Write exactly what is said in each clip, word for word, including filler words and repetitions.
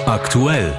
Aktuell.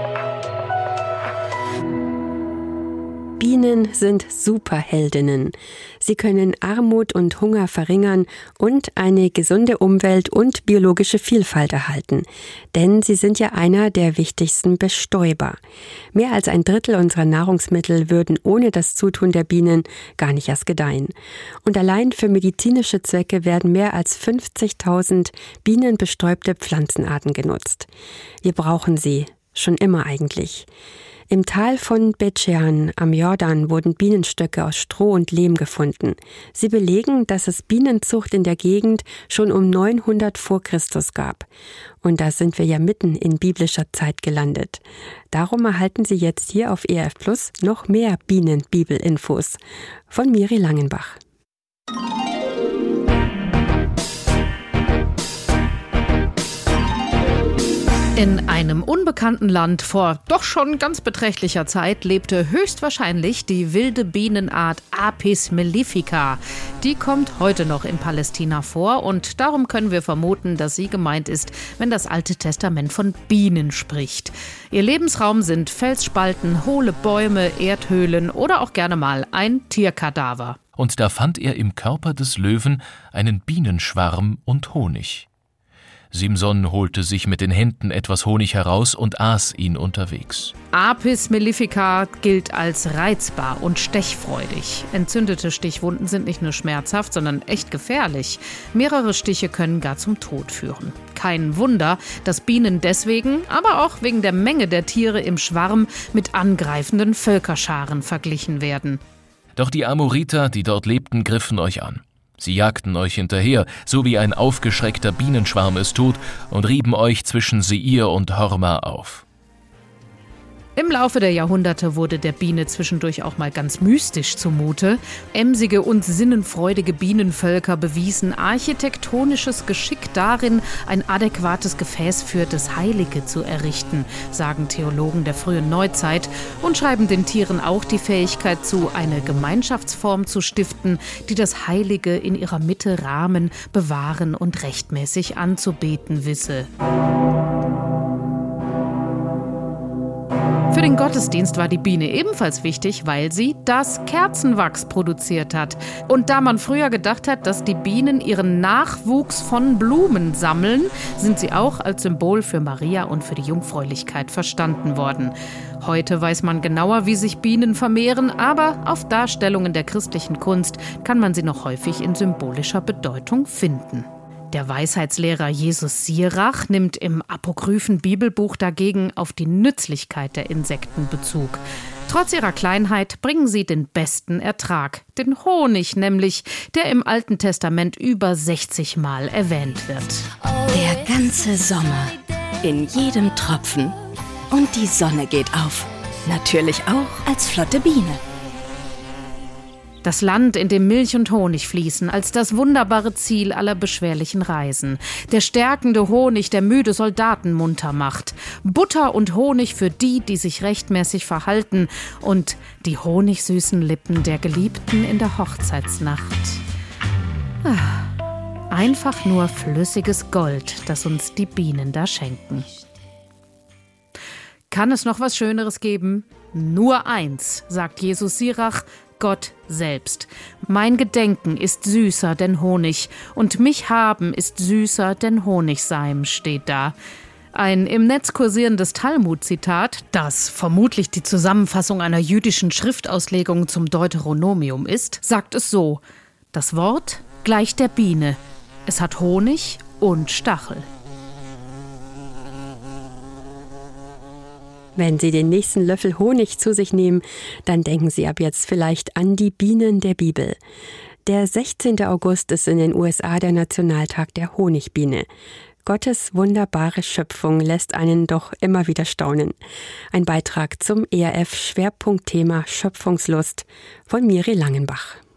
Bienen sind Superheldinnen. Sie können Armut und Hunger verringern und eine gesunde Umwelt und biologische Vielfalt erhalten. Denn sie sind ja einer der wichtigsten Bestäuber. Mehr als ein Drittel unserer Nahrungsmittel würden ohne das Zutun der Bienen gar nicht erst gedeihen. Und allein für medizinische Zwecke werden mehr als fünfzigtausend bienenbestäubte Pflanzenarten genutzt. Wir brauchen sie, schon immer eigentlich. Im Tal von Bet-Shean am Jordan wurden Bienenstöcke aus Stroh und Lehm gefunden. Sie belegen, dass es Bienenzucht in der Gegend schon um neunhundert vor Christus gab. Und da sind wir ja mitten in biblischer Zeit gelandet. Darum erhalten Sie jetzt hier auf E R F Plus noch mehr Bienen-Bibel-Infos. Von Miri Langenbach. In einem unbekannten Land vor doch schon ganz beträchtlicher Zeit lebte höchstwahrscheinlich die wilde Bienenart Apis mellifica. Die kommt heute noch in Palästina vor und darum können wir vermuten, dass sie gemeint ist, wenn das Alte Testament von Bienen spricht. Ihr Lebensraum sind Felsspalten, hohle Bäume, Erdhöhlen oder auch gerne mal ein Tierkadaver. Und da fand er im Körper des Löwen einen Bienenschwarm und Honig. Simson holte sich mit den Händen etwas Honig heraus und aß ihn unterwegs. Apis mellifica gilt als reizbar und stechfreudig. Entzündete Stichwunden sind nicht nur schmerzhaft, sondern echt gefährlich. Mehrere Stiche können gar zum Tod führen. Kein Wunder, dass Bienen deswegen, aber auch wegen der Menge der Tiere im Schwarm mit angreifenden Völkerscharen verglichen werden. Doch die Amoriter, die dort lebten, griffen euch an. Sie jagten euch hinterher, so wie ein aufgeschreckter Bienenschwarm es tut, und rieben euch zwischen Seir und Horma auf. Im Laufe der Jahrhunderte wurde der Biene zwischendurch auch mal ganz mystisch zumute. Emsige und sinnenfreudige Bienenvölker bewiesen architektonisches Geschick darin, ein adäquates Gefäß für das Heilige zu errichten, sagen Theologen der frühen Neuzeit und schreiben den Tieren auch die Fähigkeit zu, eine Gemeinschaftsform zu stiften, die das Heilige in ihrer Mitte rahmen, bewahren und rechtmäßig anzubeten wisse. Für den Gottesdienst war die Biene ebenfalls wichtig, weil sie das Kerzenwachs produziert hat. Und da man früher gedacht hat, dass die Bienen ihren Nachwuchs von Blumen sammeln, sind sie auch als Symbol für Maria und für die Jungfräulichkeit verstanden worden. Heute weiß man genauer, wie sich Bienen vermehren, aber auf Darstellungen der christlichen Kunst kann man sie noch häufig in symbolischer Bedeutung finden. Der Weisheitslehrer Jesus Sirach nimmt im apokryphen Bibelbuch dagegen auf die Nützlichkeit der Insekten Bezug. Trotz ihrer Kleinheit bringen sie den besten Ertrag, den Honig nämlich, der im Alten Testament über sechzig Mal erwähnt wird. Der ganze Sommer, in jedem Tropfen. Und die Sonne geht auf. Natürlich auch als flotte Biene. Das Land, in dem Milch und Honig fließen, als das wunderbare Ziel aller beschwerlichen Reisen. Der stärkende Honig, der müde Soldaten munter macht. Butter und Honig für die, die sich rechtmäßig verhalten. Und die honigsüßen Lippen der Geliebten in der Hochzeitsnacht. Ah, einfach nur flüssiges Gold, das uns die Bienen da schenken. Kann es noch was Schöneres geben? Nur eins, sagt Jesus Sirach, Gott selbst. Mein Gedenken ist süßer denn Honig und mich haben ist süßer denn Honigseim, steht da. Ein im Netz kursierendes Talmud-Zitat, das vermutlich die Zusammenfassung einer jüdischen Schriftauslegung zum Deuteronomium ist, sagt es so: Das Wort gleicht der Biene. Es hat Honig und Stachel. Wenn Sie den nächsten Löffel Honig zu sich nehmen, dann denken Sie ab jetzt vielleicht an die Bienen der Bibel. Der sechzehnten August ist in den U S A der Nationaltag der Honigbiene. Gottes wunderbare Schöpfung lässt einen doch immer wieder staunen. Ein Beitrag zum E R F-Schwerpunktthema Schöpfungslust von Miri Langenbach.